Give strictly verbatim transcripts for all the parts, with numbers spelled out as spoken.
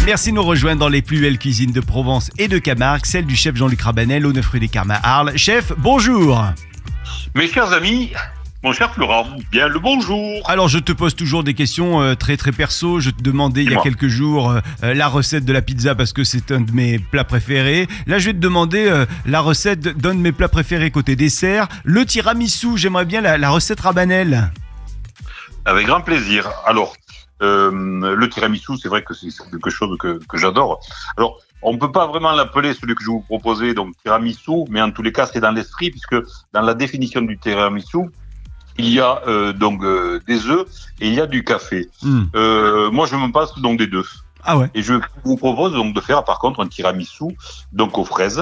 Merci de nous rejoindre dans les plus belles cuisines de Provence et de Camargue, celle du chef Jean-Luc Rabanel au neuf rue des Carmes à Arles. Chef, bonjour. Mes chers amis, mon cher Florent, bien le bonjour. Alors je te pose toujours des questions euh, très très perso. Je te demandais il y a quelques jours euh, la recette de la pizza parce que c'est un de mes plats préférés. Là je vais te demander euh, la recette d'un de mes plats préférés côté dessert, le tiramisu. J'aimerais bien la, la recette Rabanel. Avec grand plaisir. Alors, euh, le tiramisu, c'est vrai que c'est quelque chose que, que j'adore. Alors, on ne peut pas vraiment l'appeler celui que je vous proposais, donc tiramisu, mais en tous les cas, c'est dans l'esprit, puisque dans la définition du tiramisu, il y a euh, donc euh, des œufs et il y a du café. Mm. Euh, moi, je me passe donc des deux. Ah ouais. Et je vous propose donc de faire par contre un tiramisu donc aux fraises,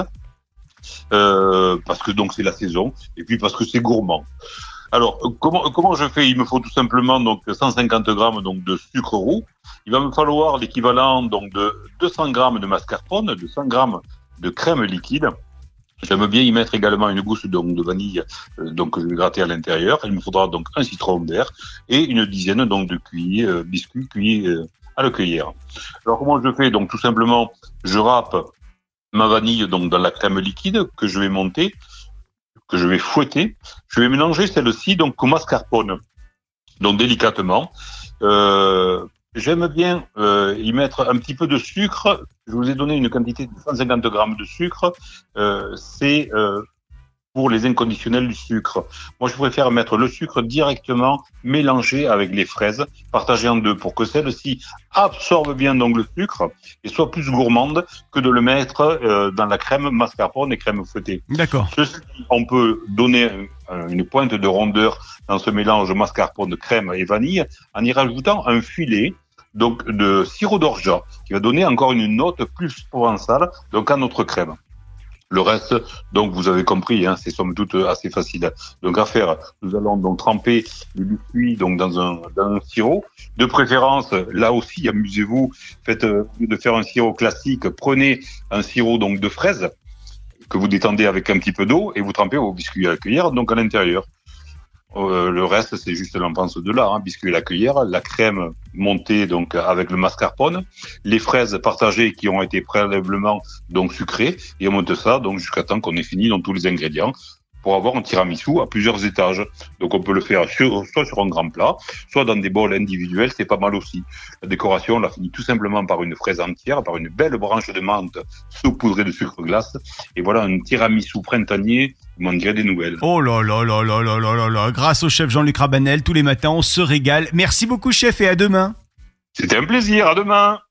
euh, parce que donc c'est la saison, et puis parce que c'est gourmand. Alors, comment, comment je fais? Il me faut tout simplement donc cent cinquante grammes donc, de sucre roux. Il va me falloir l'équivalent donc de deux cents grammes de mascarpone, de cent grammes de crème liquide. J'aime bien y mettre également une gousse donc, de vanille euh, donc, que je vais gratter à l'intérieur. Il me faudra donc un citron vert et une dizaine donc, de cuillers, euh, biscuits cuits euh, à la cuillère. Alors, comment je fais? Donc, tout simplement, je râpe ma vanille donc, dans la crème liquide que je vais monter, que je vais fouetter. Je vais mélanger celle-ci donc au mascarpone, donc délicatement. Euh, j'aime bien euh, y mettre un petit peu de sucre. Je vous ai donné une quantité de cent cinquante grammes de sucre. Euh, c'est euh, pour les inconditionnels du sucre. Moi, je préfère mettre le sucre directement mélangé avec les fraises, partagé en deux, pour que celle-ci absorbe bien donc le sucre et soit plus gourmande que de le mettre euh, dans la crème mascarpone et crème fouettée. D'accord. Ceci, on peut donner euh, une pointe de rondeur dans ce mélange mascarpone, crème et vanille en y rajoutant un filet donc de sirop d'orgeat qui va donner encore une note plus provençale donc à notre crème. Le reste, donc vous avez compris, hein, c'est somme toute assez facile. Donc à faire, nous allons donc tremper le biscuit donc dans un dans un sirop. De préférence, là aussi, amusez-vous, faites euh, de faire un sirop classique, prenez un sirop donc de fraises que vous détendez avec un petit peu d'eau et vous trempez vos biscuits à la cuillère donc à l'intérieur. Euh, le reste, c'est juste l'empanse de là, hein, biscuit à la cuillère, la crème montée donc avec le mascarpone, les fraises partagées qui ont été préalablement donc sucrées, et on monte ça donc jusqu'à temps qu'on ait fini dans tous les ingrédients pour avoir un tiramisu à plusieurs étages. Donc on peut le faire sur, soit sur un grand plat, soit dans des bols individuels, c'est pas mal aussi. La décoration, on la finit tout simplement par une fraise entière, par une belle branche de menthe saupoudrée de sucre glace, et voilà un tiramisu printanier. Vous m'en direz des nouvelles. Oh là là là là là là là là. Grâce au chef Jean-Luc Rabanel, tous les matins, on se régale. Merci beaucoup, chef, et à demain. C'était un plaisir. À demain.